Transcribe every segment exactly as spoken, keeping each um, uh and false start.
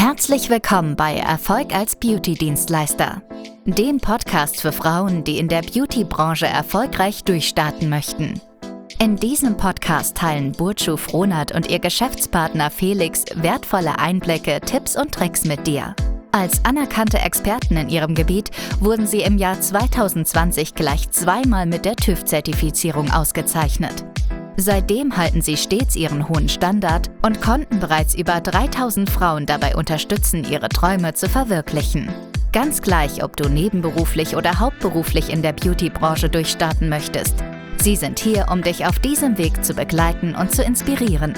Herzlich willkommen bei Erfolg als Beauty-Dienstleister, dem Podcast für Frauen, die in der Beauty-Branche erfolgreich durchstarten möchten. In diesem Podcast teilen Burcu Frohnert und ihr Geschäftspartner Felix wertvolle Einblicke, Tipps und Tricks mit dir. Als anerkannte Experten in ihrem Gebiet wurden sie im Jahr zwanzig zwanzig gleich zweimal mit der TÜV-Zertifizierung ausgezeichnet. Seitdem halten sie stets ihren hohen Standard und konnten bereits über dreitausend Frauen dabei unterstützen, ihre Träume zu verwirklichen. Ganz gleich, ob du nebenberuflich oder hauptberuflich in der Beauty-Branche durchstarten möchtest. Sie sind hier, um dich auf diesem Weg zu begleiten und zu inspirieren.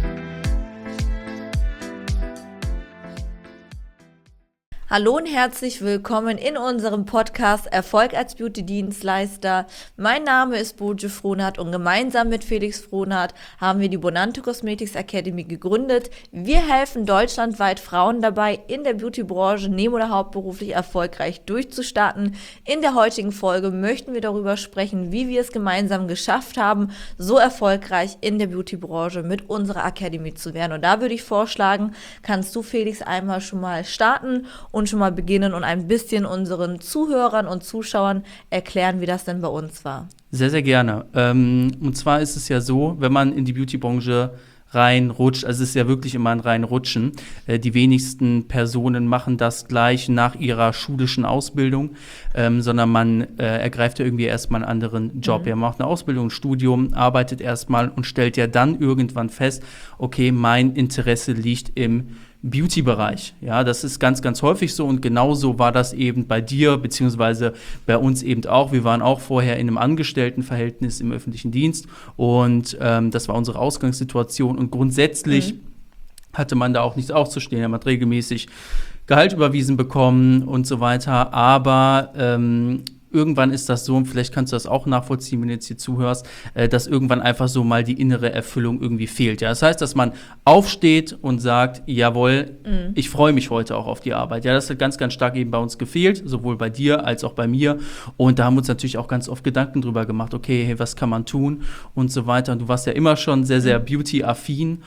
Hallo und herzlich willkommen in unserem Podcast Erfolg als Beauty-Dienstleister. Mein Name ist Burcu Frohnert und gemeinsam mit Felix Frohnert haben wir die Bonanto Cosmetics Academy gegründet. Wir helfen deutschlandweit Frauen dabei, in der Beauty-Branche neben- oder hauptberuflich erfolgreich durchzustarten. In der heutigen Folge möchten wir darüber sprechen, wie wir es gemeinsam geschafft haben, so erfolgreich in der Beauty-Branche mit unserer Academy zu werden. Und da würde ich vorschlagen, kannst du, Felix, einmal schon mal starten und schon mal beginnen und ein bisschen unseren Zuhörern und Zuschauern erklären, wie das denn bei uns war. Sehr, sehr gerne. Ähm, und zwar ist es ja so, wenn man in die Beauty-Branche reinrutscht, also es ist ja wirklich immer ein Reinrutschen. Äh, die wenigsten Personen machen das gleich nach ihrer schulischen Ausbildung, ähm, sondern man äh, ergreift ja irgendwie erstmal einen anderen Job. Mhm. Er macht eine Ausbildung, ein Studium, arbeitet erstmal und stellt ja dann irgendwann fest, okay, mein Interesse liegt im Beauty-Bereich. Ja, das ist ganz, ganz häufig so und genauso war das eben bei dir, beziehungsweise bei uns eben auch. Wir waren auch vorher in einem Angestelltenverhältnis im öffentlichen Dienst und ähm, das war unsere Ausgangssituation und grundsätzlich mhm. hatte man da auch nichts auszustehen. Er hat regelmäßig Gehalt überwiesen bekommen und so weiter, aber ähm, irgendwann ist das so, und vielleicht kannst du das auch nachvollziehen, wenn du jetzt hier zuhörst, äh, dass irgendwann einfach so mal die innere Erfüllung irgendwie fehlt. Ja? Das heißt, dass man aufsteht und sagt, jawohl, mhm. ich freue mich heute auch auf die Arbeit. Ja, das hat ganz, ganz stark eben bei uns gefehlt, sowohl bei dir als auch bei mir. Und da haben wir uns natürlich auch ganz oft Gedanken drüber gemacht, okay, hey, was kann man tun und so weiter. Und du warst ja immer schon sehr, sehr beauty-affin.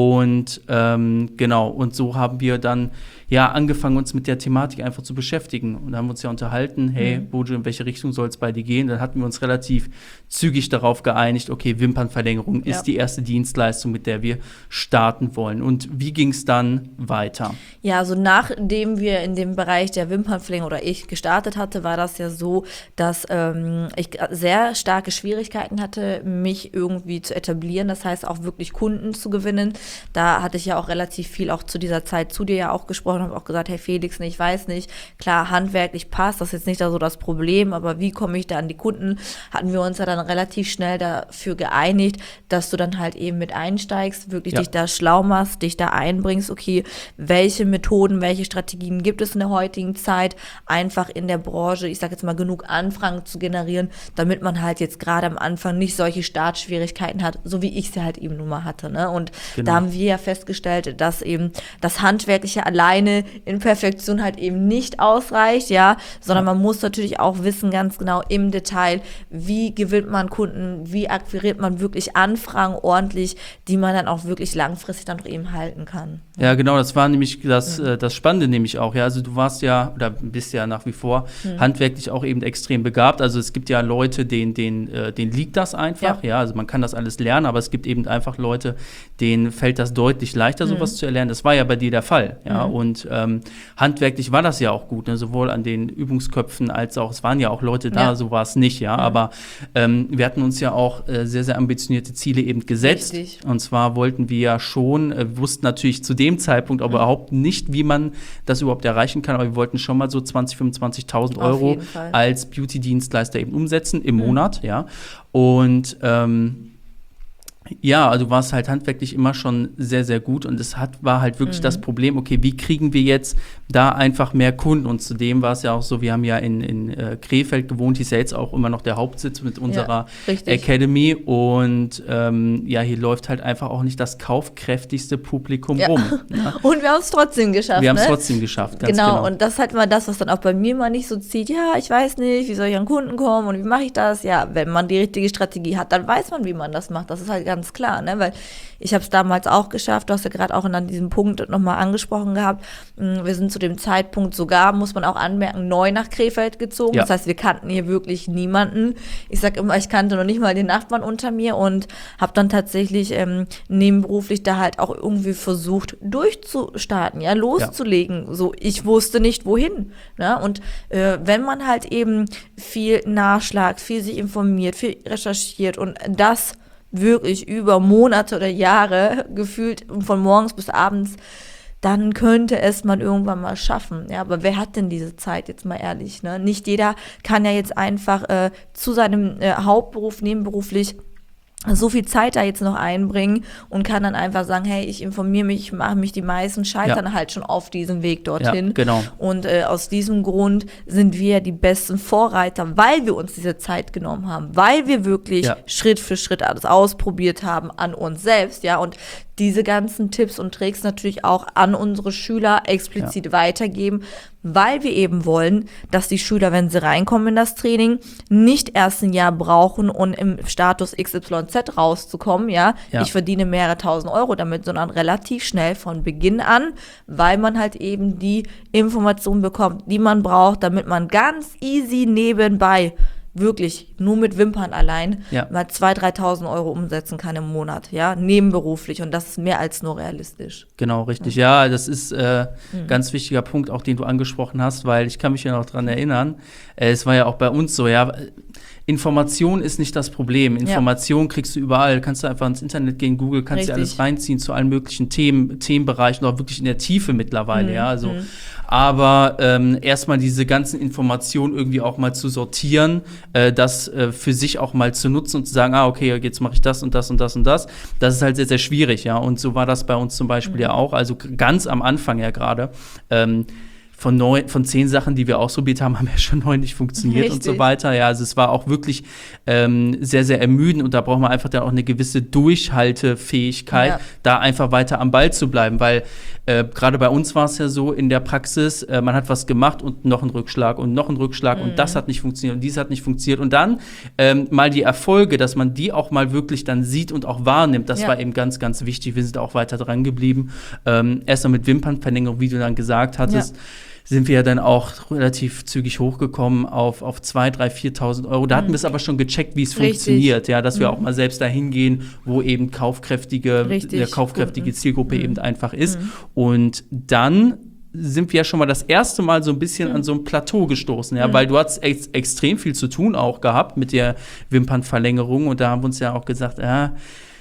Und ähm, genau, und so haben wir dann ja angefangen, uns mit der Thematik einfach zu beschäftigen. Und da haben wir uns ja unterhalten, hey, mhm. Burcu, in welche Richtung soll es bei dir gehen? Dann hatten wir uns relativ zügig darauf geeinigt, okay, Wimpernverlängerung ja. ist die erste Dienstleistung, mit der wir starten wollen. Und wie ging es dann weiter? Ja, also nachdem wir in dem Bereich der Wimpernverlängerung oder ich gestartet hatte, war das ja so, dass ähm, ich sehr starke Schwierigkeiten hatte, mich irgendwie zu etablieren. Das heißt, auch wirklich Kunden zu gewinnen. Da hatte ich ja auch relativ viel auch zu dieser Zeit zu dir ja auch gesprochen, habe auch gesagt, hey Felix, ich weiß nicht, klar, handwerklich passt, das ist jetzt nicht da so das Problem, aber wie komme ich da an die Kunden? Hatten wir uns ja dann relativ schnell dafür geeinigt, dass du dann halt eben mit einsteigst, wirklich ja. dich da schlau machst, dich da einbringst, okay, welche Methoden, welche Strategien gibt es in der heutigen Zeit, einfach in der Branche, ich sage jetzt mal, genug Anfragen zu generieren, damit man halt jetzt gerade am Anfang nicht solche Startschwierigkeiten hat, so wie ich sie halt eben nun mal hatte, ne? Und genau. Da haben wir ja festgestellt, dass eben das Handwerkliche alleine in Perfektion halt eben nicht ausreicht, ja, sondern ja. man muss natürlich auch wissen ganz genau im Detail, wie gewinnt man Kunden, wie akquiriert man wirklich Anfragen ordentlich, die man dann auch wirklich langfristig dann noch eben halten kann. Ja, genau, das war nämlich das, ja. äh, das Spannende nämlich auch, ja, also du warst ja, oder bist ja nach wie vor mhm. handwerklich auch eben extrem begabt, also es gibt ja Leute, denen, denen, äh, denen liegt das einfach, ja. ja, also man kann das alles lernen, aber es gibt eben einfach Leute, denen fällt das deutlich leichter, sowas mhm. zu erlernen. Das war ja bei dir der Fall. Ja? Mhm. Und ähm, handwerklich war das ja auch gut, ne? Sowohl an den Übungsköpfen als auch, es waren ja auch Leute da, ja. so war es nicht. Ja? Mhm. Aber ähm, wir hatten uns ja auch äh, sehr, sehr ambitionierte Ziele eben gesetzt. Richtig. Und zwar wollten wir ja schon, äh, wussten natürlich zu dem Zeitpunkt aber mhm. überhaupt nicht, wie man das überhaupt erreichen kann, aber wir wollten schon mal so zwanzigtausend, fünfundzwanzigtausend Euro als Beauty-Dienstleister eben umsetzen im mhm. Monat. Ja? Und ähm, ja, also du warst halt handwerklich immer schon sehr, sehr gut und es hat, war halt wirklich mhm. das Problem, okay, wie kriegen wir jetzt da einfach mehr Kunden? Und zudem war es ja auch so, wir haben ja in, in äh, Krefeld gewohnt, hier ist ja jetzt auch immer noch der Hauptsitz mit unserer ja, Academy und ähm, ja, hier läuft halt einfach auch nicht das kaufkräftigste Publikum ja. rum. Ja? Und wir haben es trotzdem geschafft, Wir haben es ne? trotzdem geschafft, ganz genau. genau. Und das ist halt mal das, was dann auch bei mir mal nicht so zieht, ja, ich weiß nicht, wie soll ich an Kunden kommen und wie mache ich das? Ja, wenn man die richtige Strategie hat, dann weiß man, wie man das macht. Das ist halt ganz ganz klar, ne? Weil ich habe es damals auch geschafft, du hast ja gerade auch an diesem Punkt nochmal angesprochen gehabt, wir sind zu dem Zeitpunkt sogar, muss man auch anmerken, neu nach Krefeld gezogen, ja. Das heißt, wir kannten hier wirklich niemanden. Ich sag immer, ich kannte noch nicht mal den Nachbarn unter mir und habe dann tatsächlich ähm, nebenberuflich da halt auch irgendwie versucht, durchzustarten, ja, loszulegen. Ja. So, ich wusste nicht, wohin. Ne? Und äh, wenn man halt eben viel nachschlagt, viel sich informiert, viel recherchiert und das wirklich über Monate oder Jahre gefühlt von morgens bis abends, dann könnte es man irgendwann mal schaffen. Ja, aber wer hat denn diese Zeit, jetzt mal ehrlich? Ne? Nicht jeder kann ja jetzt einfach äh, zu seinem äh, Hauptberuf nebenberuflich so viel Zeit da jetzt noch einbringen und kann dann einfach sagen, hey, ich informiere mich, ich mache mich, die meisten scheitern ja. halt schon auf diesem Weg dorthin. Ja, genau. Und äh, aus diesem Grund sind wir die besten Vorreiter, weil wir uns diese Zeit genommen haben, weil wir wirklich ja. Schritt für Schritt alles ausprobiert haben an uns selbst, ja, und diese ganzen Tipps und Tricks natürlich auch an unsere Schüler explizit ja. weitergeben, weil wir eben wollen, dass die Schüler, wenn sie reinkommen in das Training, nicht erst ein Jahr brauchen, um im Status X Y Z rauszukommen, ja? ja. Ich verdiene mehrere tausend Euro damit, sondern relativ schnell von Beginn an, weil man halt eben die Informationen bekommt, die man braucht, damit man ganz easy nebenbei wirklich nur mit Wimpern allein ja. mal zweitausend, dreitausend Euro umsetzen kann im Monat, ja, nebenberuflich, und das ist mehr als nur realistisch. Genau, richtig. Ja, das ist äh, mhm. ganz wichtiger Punkt, auch den du angesprochen hast, weil ich kann mich ja noch dran erinnern, äh, es war ja auch bei uns so, ja, Information ist nicht das Problem. Information ja. kriegst du überall. Kannst du einfach ins Internet gehen, Google, kannst dir alles reinziehen zu allen möglichen Themen, Themenbereichen, auch wirklich in der Tiefe mittlerweile, mhm. ja, also mhm. aber ähm, erstmal diese ganzen Informationen irgendwie auch mal zu sortieren, äh, das äh, für sich auch mal zu nutzen und zu sagen, ah, okay, jetzt mache ich das und das und das und das. Das ist halt sehr, sehr schwierig, ja. Und so war das bei uns zum Beispiel mhm. ja auch, also ganz am Anfang ja gerade. Ähm, Von, neun, von zehn Sachen, die wir ausprobiert haben, haben ja schon neun nicht funktioniert Richtig. Und so weiter. Ja, also es war auch wirklich ähm, sehr, sehr ermüdend und da braucht man einfach dann auch eine gewisse Durchhaltefähigkeit, ja. da einfach weiter am Ball zu bleiben, weil äh, gerade bei uns war es ja so in der Praxis, äh, man hat was gemacht und noch einen Rückschlag und noch einen Rückschlag mhm. und das hat nicht funktioniert und dies hat nicht funktioniert und dann ähm, mal die Erfolge, dass man die auch mal wirklich dann sieht und auch wahrnimmt, das ja. war eben ganz, ganz wichtig. Wir sind auch weiter dran geblieben. Ähm, erst mal mit Wimpernverlängerung, wie du dann gesagt hattest, ja. sind wir ja dann auch relativ zügig hochgekommen auf, auf zweitausend, dreitausend, viertausend Euro. Da mhm. hatten wir es aber schon gecheckt, wie es funktioniert, ja, dass mhm. wir auch mal selbst dahin gehen, wo eben kaufkräftige, der kaufkräftige Zielgruppe mhm. eben einfach ist. Mhm. Und dann sind wir ja schon mal das erste Mal so ein bisschen mhm. an so ein Plateau gestoßen, ja, mhm. weil du hast ex- extrem viel zu tun auch gehabt mit der Wimpernverlängerung und da haben wir uns ja auch gesagt, ja,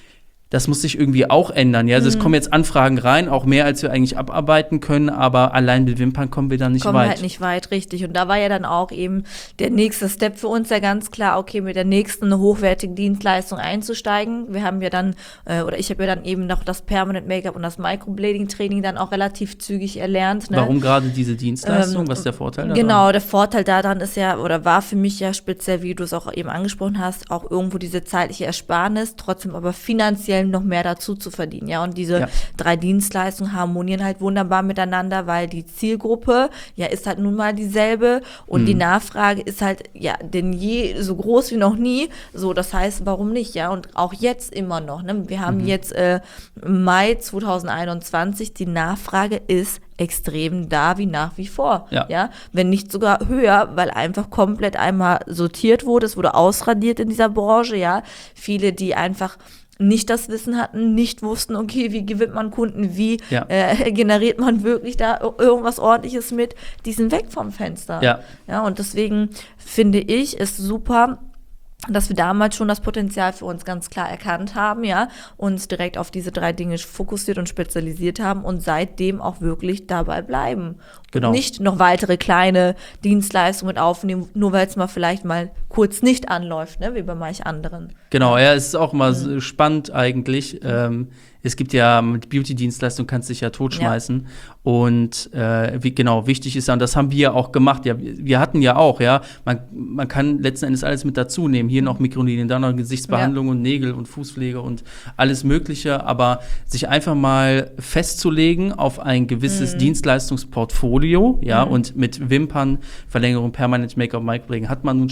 das muss sich irgendwie auch ändern. Ja? Also mhm. es kommen jetzt Anfragen rein, auch mehr, als wir eigentlich abarbeiten können, aber allein mit Wimpern kommen wir dann nicht kommen weit. Kommen halt nicht weit, richtig. Und da war ja dann auch eben der nächste Step für uns ja ganz klar, okay, mit der nächsten hochwertigen Dienstleistung einzusteigen. Wir haben ja dann, äh, oder ich habe ja dann eben noch das Permanent Make-up und das Microblading-Training dann auch relativ zügig erlernt. Ne? Warum gerade diese Dienstleistung? Ähm, Was ist der Vorteil daran? Genau, der Vorteil daran ist ja, oder war für mich ja speziell, wie du es auch eben angesprochen hast, auch irgendwo diese zeitliche Ersparnis, trotzdem aber finanziell noch mehr dazu zu verdienen, ja, und diese ja. drei Dienstleistungen harmonieren halt wunderbar miteinander, weil die Zielgruppe, ja, ist halt nun mal dieselbe und mhm. die Nachfrage ist halt, ja, denn je so groß wie noch nie, so, das heißt, warum nicht, ja, und auch jetzt immer noch, ne, wir haben mhm. jetzt äh, Mai zwanzig einundzwanzig, die Nachfrage ist extrem da wie nach wie vor, ja. ja, wenn nicht sogar höher, weil einfach komplett einmal sortiert wurde, es wurde ausradiert in dieser Branche, ja, viele, die einfach nicht das Wissen hatten, nicht wussten, okay, wie gewinnt man Kunden, wie ja. äh, generiert man wirklich da irgendwas Ordentliches mit, die sind weg vom Fenster. Ja. Ja, und deswegen finde ich es super, dass wir damals schon das Potenzial für uns ganz klar erkannt haben, ja, uns direkt auf diese drei Dinge fokussiert und spezialisiert haben und seitdem auch wirklich dabei bleiben. Genau. Und nicht noch weitere kleine Dienstleistungen mit aufnehmen, nur weil es mal vielleicht mal kurz nicht anläuft, ne, wie bei manch anderen. Genau, ja, es ist auch immer mhm. spannend eigentlich. Ähm, es gibt ja mit Beauty-Dienstleistung kannst du dich ja totschmeißen. Ja. Und äh, wie, genau, wichtig ist ja, und das haben wir ja auch gemacht. Ja, wir hatten ja auch, ja, man, man kann letzten Endes alles mit dazu nehmen. Hier noch Mikroneedling, da noch Gesichtsbehandlung ja. und Nägel und Fußpflege und alles Mögliche. Aber sich einfach mal festzulegen auf ein gewisses mhm. Dienstleistungsportfolio, ja, mhm. und mit Wimpern, Verlängerung, Permanent Make-up, Microblading hat man nun schon mal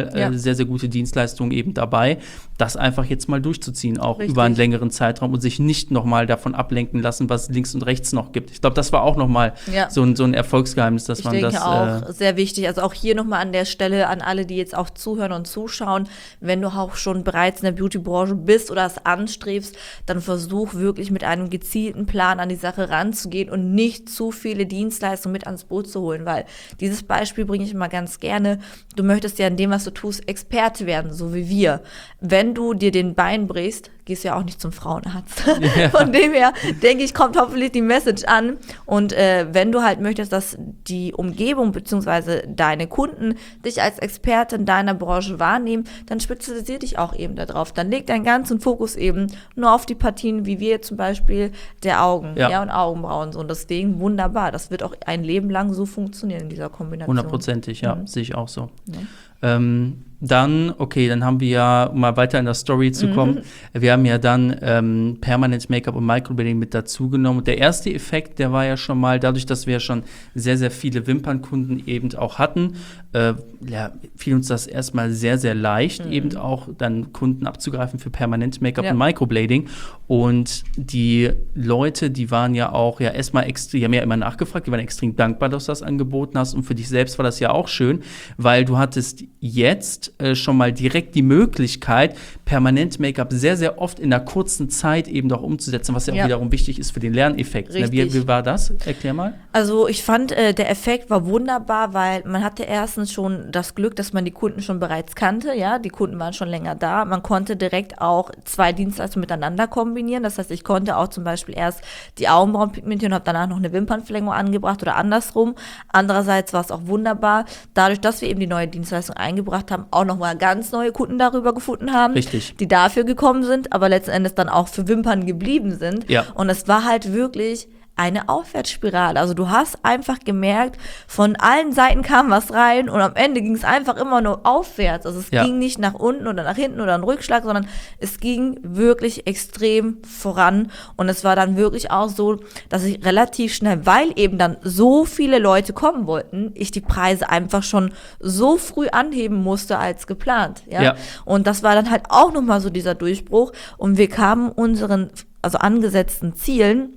Fall Ja. äh, sehr, sehr gute Dienstleistungen eben dabei, das einfach jetzt mal durchzuziehen, auch Richtig. über einen längeren Zeitraum und sich nicht nochmal davon ablenken lassen, was es links und rechts noch gibt. Ich glaube, das war auch nochmal Ja. so, ein, so ein Erfolgsgeheimnis, dass Ich man denke das auch äh, sehr wichtig. Also auch hier nochmal an der Stelle an alle, die jetzt auch zuhören und zuschauen, wenn du auch schon bereits in der Beauty-Branche bist oder es anstrebst, dann versuch wirklich mit einem gezielten Plan an die Sache ranzugehen und nicht zu viele Dienstleistungen mit ans Boot zu holen, weil dieses Beispiel bringe ich immer ganz gerne. Du möchtest ja in dem, was du tust, Experte werden, so wie wir. Wenn du dir den Bein brichst, gehst du ja auch nicht zum Frauenarzt. Ja. Von dem her, denke ich, kommt hoffentlich die Message an. Und äh, wenn du halt möchtest, dass die Umgebung bzw. deine Kunden dich als Experte in deiner Branche wahrnehmen, dann spezialisier dich auch eben darauf. Dann leg deinen ganzen Fokus eben nur auf die Partien, wie wir zum Beispiel der Augen Ja. ja, und Augenbrauen. So. Und deswegen wunderbar. Das wird auch ein Leben lang so funktionieren in dieser Kombination. hundertprozentig, ja, Mhm. sehe ich auch so. Ja. Ähm, dann, okay, dann haben wir ja, um mal weiter in der Story zu kommen, wir haben ja dann ähm, Permanent Make-up und Microblading mit dazugenommen. Und der erste Effekt, der war ja schon mal, dadurch, dass wir ja schon sehr, sehr viele Wimpernkunden eben auch hatten, äh, ja, fiel uns das erstmal sehr, sehr leicht, mhm. eben auch dann Kunden abzugreifen für Permanent Make-up Ja. und Microblading. Und die Leute, die waren ja auch ja erstmal extrem, die haben ja immer nachgefragt, die waren extrem dankbar, dass du das angeboten hast. Und für dich selbst war das ja auch schön, weil du hattest jetzt äh, schon mal direkt die Möglichkeit, Permanent Make-up sehr, sehr oft in einer kurzen Zeit eben doch umzusetzen, was ja, Ja. auch wiederum wichtig ist für den Lerneffekt. Na, wie, Richtig. wie war das? Erklär mal. Also ich fand, äh, der Effekt war wunderbar, weil man hatte erstens schon das Glück, dass man die Kunden schon bereits kannte, ja, die Kunden waren schon länger da. Man konnte direkt auch zwei Dienstleistungen miteinander kombinieren. Das heißt, ich konnte auch zum Beispiel erst die Augenbrauen pigmentieren und habe danach noch eine Wimpernverlängerung angebracht oder andersrum. Andererseits war es auch wunderbar, dadurch, dass wir eben die neue Dienstleistung eingebracht haben, auch nochmal ganz neue Kunden darüber gefunden haben, Richtig. die dafür gekommen sind, aber letzten Endes dann auch für Wimpern geblieben sind. Ja. Und es war halt wirklich eine Aufwärtsspirale. Also du hast einfach gemerkt, von allen Seiten kam was rein und am Ende ging es einfach immer nur aufwärts. Also es Ja. ging nicht nach unten oder nach hinten oder ein Rückschlag, sondern es ging wirklich extrem voran. Und es war dann wirklich auch so, dass ich relativ schnell, weil eben dann so viele Leute kommen wollten, ich die Preise einfach schon so früh anheben musste als geplant. Ja? Ja. Und das war dann halt auch nochmal so dieser Durchbruch. Und wir kamen unseren, also angesetzten Zielen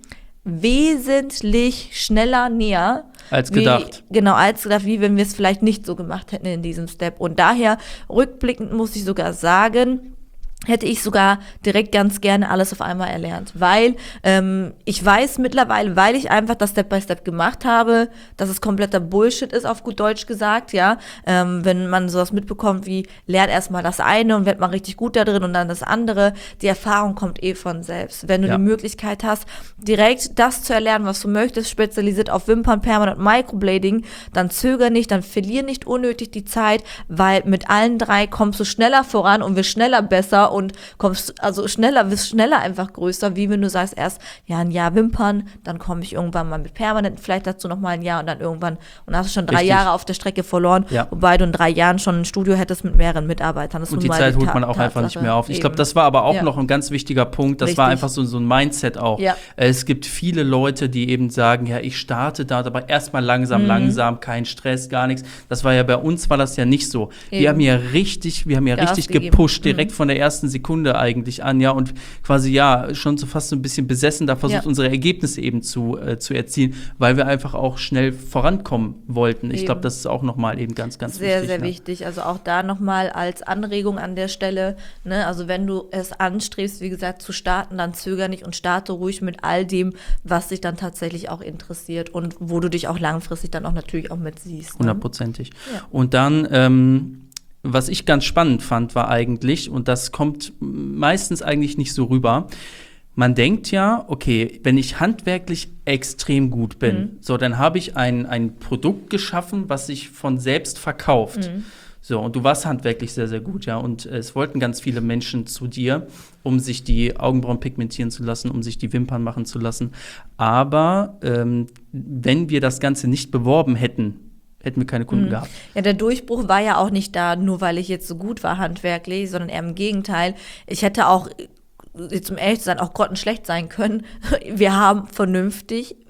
wesentlich schneller näher. Als wie, gedacht. Genau, als gedacht, wie wenn wir es vielleicht nicht so gemacht hätten in diesem Step. Und daher, rückblickend muss ich sogar sagen, hätte ich sogar direkt ganz gerne alles auf einmal erlernt. Weil ähm, ich weiß mittlerweile, weil ich einfach das Step by Step gemacht habe, dass es kompletter Bullshit ist, auf gut Deutsch gesagt, ja. Ähm, wenn man sowas mitbekommt wie, lernt erstmal das eine und wird mal richtig gut da drin und dann das andere, die Erfahrung kommt eh von selbst. Wenn du Ja. die Möglichkeit hast, direkt das zu erlernen, was du möchtest, spezialisiert auf Wimpern, Permanent Microblading, dann zöger nicht, dann verlier nicht unnötig die Zeit, weil mit allen drei kommst du schneller voran und wirst schneller besser und kommst also schneller, wirst schneller einfach größer, wie wenn du sagst, erst ja ein Jahr Wimpern, dann komme ich irgendwann mal mit Permanent, vielleicht dazu noch mal ein Jahr und dann irgendwann, und dann hast du schon drei Richtig. Jahre auf der Strecke verloren, Ja. wobei du in drei Jahren schon ein Studio hättest mit mehreren Mitarbeitern. Das ist Und nun die mal Zeit holt Ta- man auch einfach nicht Tatsache. mehr auf. Ich glaube, Eben. das war aber auch Ja. noch ein ganz wichtiger Punkt. Das war Richtig. einfach so, so ein Mindset auch. Ja. Äh, Es gibt viele Leute, die eben sagen, ja, ich starte da, aber erstmal langsam, Mhm. langsam, kein Stress, gar nichts. Das war ja bei uns, war das ja nicht so. Wir Eben. haben ja richtig, wir haben ja Gas richtig gegeben. gepusht, direkt Mhm. von der ersten Sekunde eigentlich an, ja, und quasi, ja, schon so fast so ein bisschen besessen da versucht, Ja. unsere Ergebnisse eben zu, äh, zu erzielen, weil wir einfach auch schnell vorankommen wollten. Ich Eben. glaube, das ist auch nochmal eben ganz, ganz Sehr, wichtig. sehr ne? wichtig. Also auch da nochmal als Anregung an der Stelle, ne, also wenn du es anstrebst, wie gesagt, zu starten, dann zöger nicht und starte ruhig mit all dem, was dich dann tatsächlich auch interessiert und wo du dich auch langfristig dann auch natürlich auch mit siehst. Ne? Hundertprozentig. Ja. Und dann, ähm, was ich ganz spannend fand, war eigentlich, und das kommt meistens eigentlich nicht so rüber, man denkt ja, okay, wenn ich handwerklich extrem gut bin, Mhm. so, dann habe ich ein, ein Produkt geschaffen, was sich von selbst verkauft. Mhm. So, und du warst handwerklich sehr, sehr gut, ja. Und äh, es wollten ganz viele Menschen zu dir, um sich die Augenbrauen pigmentieren zu lassen, um sich die Wimpern machen zu lassen. Aber ähm, wenn wir das Ganze nicht beworben hätten, hätten wir keine Kunden Mhm. gehabt. Ja, der Durchbruch war ja auch nicht da, nur weil ich jetzt so gut war handwerklich, sondern eher im Gegenteil. Ich hätte auch, jetzt um ehrlich zu sein, auch grottenschlecht sein können. Wir haben vernünftig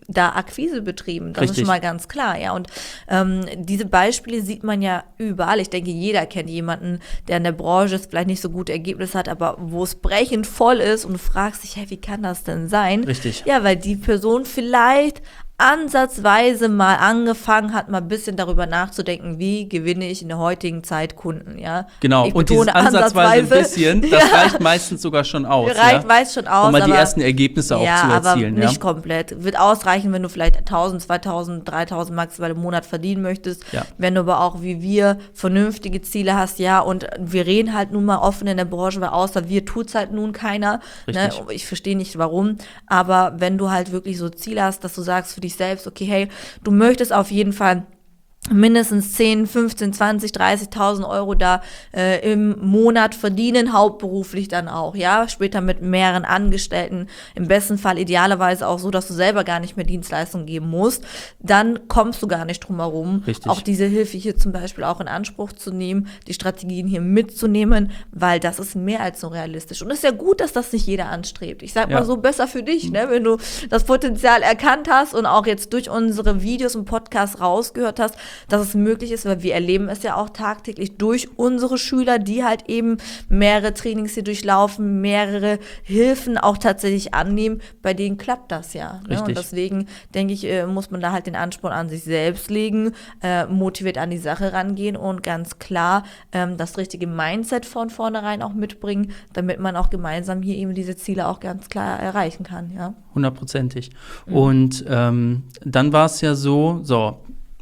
da Akquise betrieben. Das Richtig. ist schon mal ganz klar, ja. Und ähm, diese Beispiele sieht man ja überall. Ich denke, jeder kennt jemanden, der in der Branche vielleicht nicht so gute Ergebnisse hat, aber wo es brechend voll ist und du fragst dich, hey, wie kann das denn sein? Richtig. Ja, weil die Person vielleicht ansatzweise mal angefangen hat, mal ein bisschen darüber nachzudenken, wie gewinne ich in der heutigen Zeit Kunden, ja. Genau, Ich und dieses betone ansatzweise ein bisschen, das ja. reicht meistens sogar schon aus. Reicht ja? meist schon aus, um mal die aber, ersten Ergebnisse auch ja, zu erzielen. aber nicht ja? komplett. Wird ausreichen, wenn du vielleicht tausend, zweitausend, dreitausend maximal im Monat verdienen möchtest. Ja. Wenn du aber auch wie wir vernünftige Ziele hast, ja, und wir reden halt nun mal offen in der Branche, weil außer wir tut's halt nun keiner. Ne? Ich verstehe nicht warum, aber wenn du halt wirklich so Ziele hast, dass du sagst für dich selbst, okay, hey, du möchtest auf jeden Fall mindestens zehn, fünfzehn, zwanzig, dreißigtausend Euro da äh, im Monat verdienen, hauptberuflich dann auch, ja, später mit mehreren Angestellten, im besten Fall idealerweise auch so, dass du selber gar nicht mehr Dienstleistungen geben musst, dann kommst du gar nicht drum herum, Richtig. auch diese Hilfe hier zum Beispiel auch in Anspruch zu nehmen, die Strategien hier mitzunehmen, weil das ist mehr als so realistisch und es ist ja gut, dass das nicht jeder anstrebt. Ich sag Ja. mal so, besser für dich, ne, wenn du das Potenzial erkannt hast und auch jetzt durch unsere Videos und Podcasts rausgehört hast, dass es möglich ist, weil wir erleben es ja auch tagtäglich durch unsere Schüler, die halt eben mehrere Trainings hier durchlaufen, mehrere Hilfen auch tatsächlich annehmen, bei denen klappt das ja. Ne? Richtig. Und deswegen, denke ich, äh, muss man da halt den Ansporn an sich selbst legen, äh, motiviert an die Sache rangehen und ganz klar ähm, das richtige Mindset von vornherein auch mitbringen, damit man auch gemeinsam hier eben diese Ziele auch ganz klar erreichen kann, ja. Hundertprozentig. Mhm. Und ähm, dann war es ja so, so,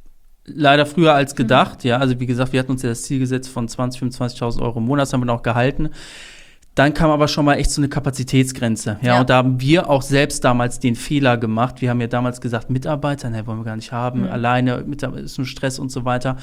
leider früher als gedacht, mhm. ja, also wie gesagt, wir hatten uns ja das Ziel gesetzt von zwanzig, fünfundzwanzigtausend Euro im Monat, das haben wir noch gehalten. Dann kam aber schon mal echt so eine Kapazitätsgrenze, ja, ja. und da haben wir auch selbst damals den Fehler gemacht. Wir haben ja damals gesagt, Mitarbeiter, ne, wollen wir gar nicht haben, mhm. alleine, mit, ist nur Stress und so weiter.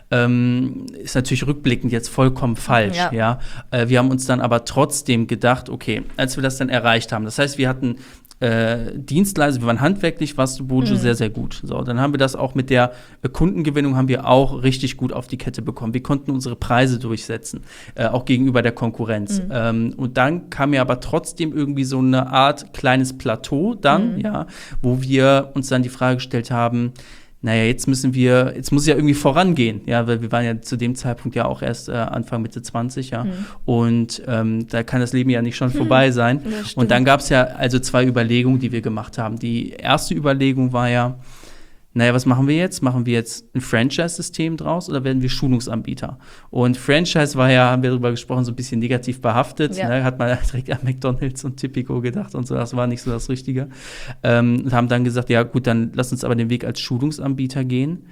Ähm, ist natürlich rückblickend jetzt vollkommen falsch, ja. ja. Äh, wir haben uns dann aber trotzdem gedacht, okay, als wir das dann erreicht haben, das heißt, wir hatten Äh, Dienstleister, wir waren handwerklich, was Bojo mhm. sehr, sehr gut. So, dann haben wir das auch mit der äh, Kundengewinnung haben wir auch richtig gut auf die Kette bekommen. Wir konnten unsere Preise durchsetzen, äh, auch gegenüber der Konkurrenz. Mhm. Ähm, und dann kam ja aber trotzdem irgendwie so eine Art kleines Plateau dann, mhm. ja, wo wir uns dann die Frage gestellt haben, naja, jetzt müssen wir, jetzt muss es ja irgendwie vorangehen, ja, weil wir waren ja zu dem Zeitpunkt ja auch erst äh, Anfang, Mitte zwanzig, ja, mhm. und ähm, da kann das Leben ja nicht schon vorbei sein. Ja, und dann gab es ja also zwei Überlegungen, die wir gemacht haben. Die erste Überlegung war ja, naja, was machen wir jetzt? Machen wir jetzt ein Franchise-System draus oder werden wir Schulungsanbieter? Und Franchise war ja, haben wir darüber gesprochen, so ein bisschen negativ behaftet. Ja. Ne? Hat man direkt an McDonald's und Tipico gedacht und so. Das war nicht so das Richtige. Ähm, und haben dann gesagt, ja gut, dann lass uns aber den Weg als Schulungsanbieter gehen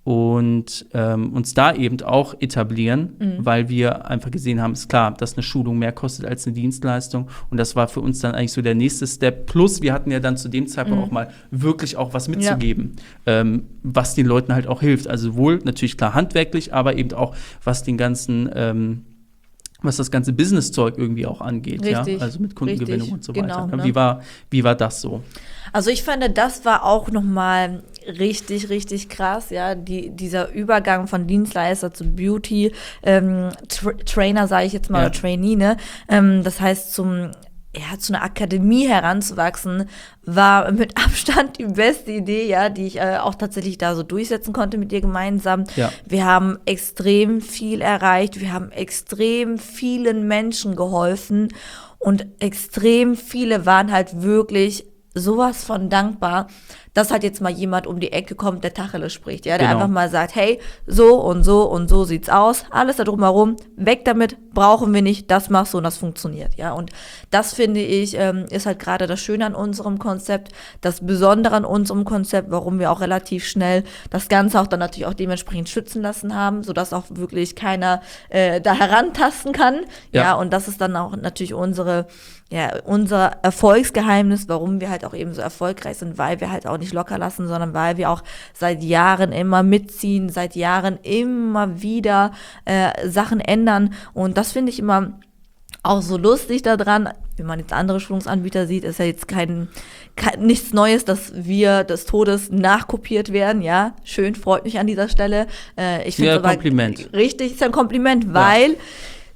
und ähm, uns da eben auch etablieren, mhm. weil wir einfach gesehen haben, ist klar, dass eine Schulung mehr kostet als eine Dienstleistung und das war für uns dann eigentlich so der nächste Step. Plus wir hatten ja dann zu dem Zeitpunkt mhm. auch mal wirklich auch was mitzugeben, ja. ähm, was den Leuten halt auch hilft. Also sowohl natürlich klar handwerklich, aber eben auch was den ganzen ähm, was das ganze Business-Zeug irgendwie auch angeht, richtig, ja, also mit Kundengewinnung richtig, und so weiter. genau, ne? Wie war, wie war das so? Also ich fand, das war auch nochmal richtig, richtig krass, ja, die, dieser Übergang von Dienstleister zu Beauty, ähm, Tra- Trainer, sage ich jetzt mal, ja. oder Trainee, ne? Ähm, das heißt, zum ja, zu einer Akademie heranzuwachsen, war mit Abstand die beste Idee, ja, die ich äh, auch tatsächlich da so durchsetzen konnte mit dir gemeinsam. Ja. Wir haben extrem viel erreicht, wir haben extrem vielen Menschen geholfen und extrem viele waren halt wirklich sowas von dankbar, dass halt jetzt mal jemand um die Ecke kommt, der Tacheles spricht, ja, der genau. einfach mal sagt, hey, so und so und so sieht's aus, alles da drumherum, weg damit, brauchen wir nicht, das machst du und das funktioniert, ja, und das finde ich, ähm, ist halt gerade das Schöne an unserem Konzept, das Besondere an unserem Konzept, warum wir auch relativ schnell das Ganze auch dann natürlich auch dementsprechend schützen lassen haben, sodass auch wirklich keiner äh, da herantasten kann, ja. ja, und das ist dann auch natürlich unsere ja, unser Erfolgsgeheimnis, warum wir halt auch eben so erfolgreich sind, weil wir halt auch nicht locker lassen, sondern weil wir auch seit Jahren immer mitziehen, seit Jahren immer wieder äh, Sachen ändern und das finde ich immer auch so lustig daran, wenn man jetzt andere Schulungsanbieter sieht, ist ja jetzt kein, kein nichts Neues, dass wir des Todes nachkopiert werden, ja, schön, freut mich an dieser Stelle. Äh, ich finde ja, aber Kompliment. Richtig, ist ja ein Kompliment, weil ja.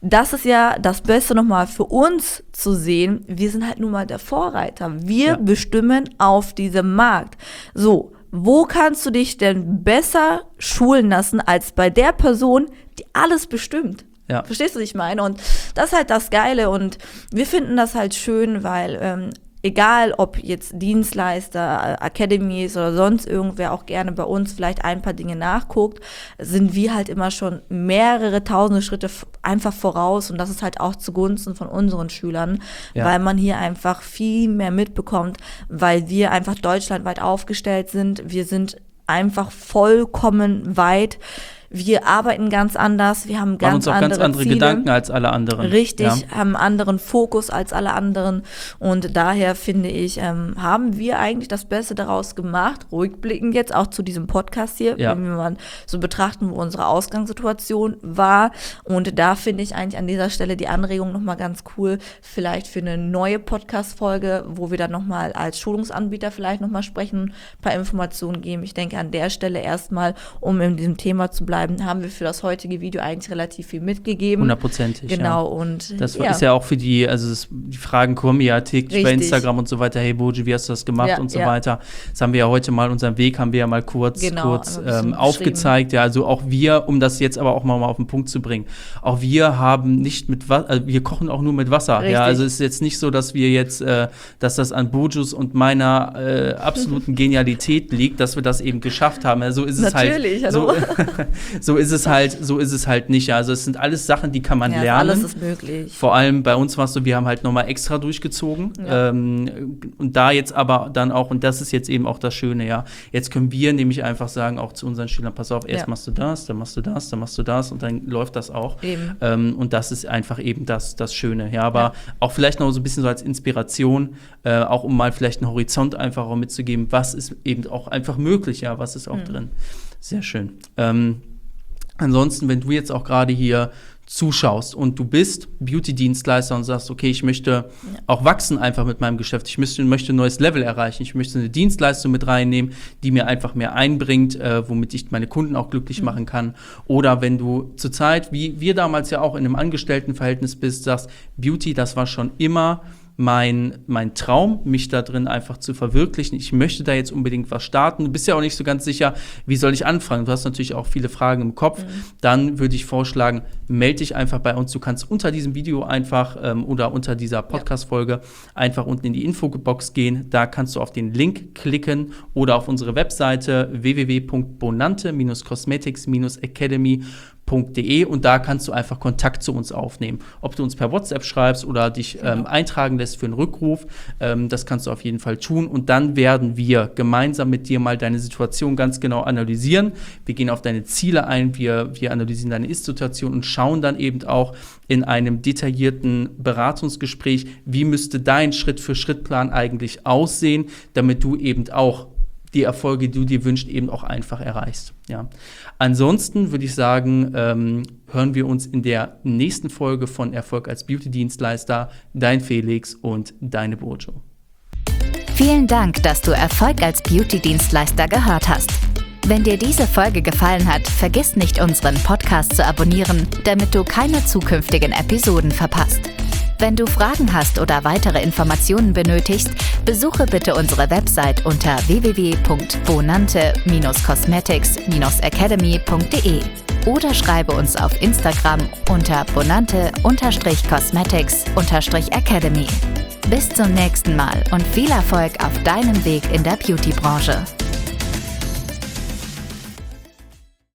das ist ja das Beste nochmal für uns zu sehen. Wir sind halt nun mal der Vorreiter. Wir ja. bestimmen auf diesem Markt. So, wo kannst du dich denn besser schulen lassen als bei der Person, die alles bestimmt? Ja. Verstehst du, was ich meine? Und das ist halt das Geile und wir finden das halt schön, weil ähm, egal ob jetzt Dienstleister, Academies oder sonst irgendwer auch gerne bei uns vielleicht ein paar Dinge nachguckt, sind wir halt immer schon mehrere tausende Schritte einfach voraus und das ist halt auch zugunsten von unseren Schülern, ja. weil man hier einfach viel mehr mitbekommt, weil wir einfach deutschlandweit aufgestellt sind. Wir sind einfach vollkommen weit. Wir arbeiten ganz anders, wir haben ganz, uns auch andere, ganz andere Ziele. Gedanken als alle anderen. Richtig, ja. haben einen anderen Fokus als alle anderen und daher finde ich, ähm, haben wir eigentlich das Beste daraus gemacht, rückblickend jetzt auch zu diesem Podcast hier, ja. wenn wir mal so betrachten, wo unsere Ausgangssituation war und da finde ich eigentlich an dieser Stelle die Anregung nochmal ganz cool, vielleicht für eine neue Podcast-Folge, wo wir dann nochmal als Schulungsanbieter vielleicht nochmal sprechen, ein paar Informationen geben. Ich denke an der Stelle erstmal, um in diesem Thema zu bleiben, haben wir für das heutige Video eigentlich relativ viel mitgegeben. Hundertprozentig, Genau, ja. und das ja. ist ja auch für die, also das, die Fragen kommen ja täglich bei Instagram und so weiter, hey Boji, wie hast du das gemacht ja, und so ja. weiter. Das haben wir ja heute mal, unseren Weg haben wir ja mal kurz, genau, kurz ähm, aufgezeigt. Ja, also auch wir, um das jetzt aber auch mal auf den Punkt zu bringen, auch wir haben nicht mit Wasser, also wir kochen auch nur mit Wasser. Richtig. Ja, also es ist jetzt nicht so, dass wir jetzt, äh, dass das an Bojus und meiner äh, absoluten Genialität liegt, dass wir das eben geschafft haben. Also so ist es Natürlich, halt. hallo. So, So ist es halt, so ist es halt nicht. Also es sind alles Sachen, die kann man ja, lernen. Alles ist möglich. Vor allem bei uns war es so, wir haben halt nochmal extra durchgezogen. Ja. Ähm, und da jetzt aber dann auch, und das ist jetzt eben auch das Schöne, ja, jetzt können wir nämlich einfach sagen, auch zu unseren Schülern, pass auf, erst ja. machst du das, dann machst du das, dann machst du das und dann läuft das auch. Eben. Ähm, und das ist einfach eben das, das Schöne. Ja, aber ja. auch vielleicht noch so ein bisschen so als Inspiration, äh, auch um mal vielleicht einen Horizont einfach auch mitzugeben, was ist eben auch einfach möglich, ja, was ist auch mhm. drin. Sehr schön. Ähm, Ansonsten, wenn du jetzt auch gerade hier zuschaust und du bist Beauty-Dienstleister und sagst, okay, ich möchte ja. auch wachsen einfach mit meinem Geschäft, ich möchte, möchte ein neues Level erreichen, ich möchte eine Dienstleistung mit reinnehmen, die mir einfach mehr einbringt, äh, womit ich meine Kunden auch glücklich mhm. machen kann. Oder wenn du zurzeit, wie wir damals ja auch in einem Angestelltenverhältnis bist, sagst, Beauty, das war schon immer mein, mein Traum, mich da drin einfach zu verwirklichen. Ich möchte da jetzt unbedingt was starten. Du bist ja auch nicht so ganz sicher, wie soll ich anfangen? Du hast natürlich auch viele Fragen im Kopf. Mhm. Dann würde ich vorschlagen, melde dich einfach bei uns. Du kannst unter diesem Video einfach ähm, oder unter dieser Podcast-Folge ja. einfach unten in die Infobox gehen. Da kannst du auf den Link klicken oder auf unsere Webseite w w w punkt bonante Bindestrich cosmetics Bindestrich academy punkt de und da kannst du einfach Kontakt zu uns aufnehmen. Ob du uns per WhatsApp schreibst oder dich genau. ähm, eintragen lässt für einen Rückruf, ähm, das kannst du auf jeden Fall tun und dann werden wir gemeinsam mit dir mal deine Situation ganz genau analysieren. Wir gehen auf deine Ziele ein, wir, wir analysieren deine Ist-Situation und schauen dann eben auch in einem detaillierten Beratungsgespräch, wie müsste dein Schritt-für-Schritt-Plan eigentlich aussehen, damit du eben auch die Erfolge, die du dir wünschst, eben auch einfach erreichst. Ja. Ansonsten würde ich sagen, ähm, hören wir uns in der nächsten Folge von Erfolg als Beauty-Dienstleister. Dein Felix und deine Bojo. Vielen Dank, dass du Erfolg als Beauty-Dienstleister gehört hast. Wenn dir diese Folge gefallen hat, vergiss nicht, unseren Podcast zu abonnieren, damit du keine zukünftigen Episoden verpasst. Wenn du Fragen hast oder weitere Informationen benötigst, besuche bitte unsere Website unter w w w punkt bonante Bindestrich cosmetics Bindestrich academy punkt de oder schreibe uns auf Instagram unter bonante Cosmetics Academy. Bis zum nächsten Mal und viel Erfolg auf deinem Weg in der Beauty-Branche.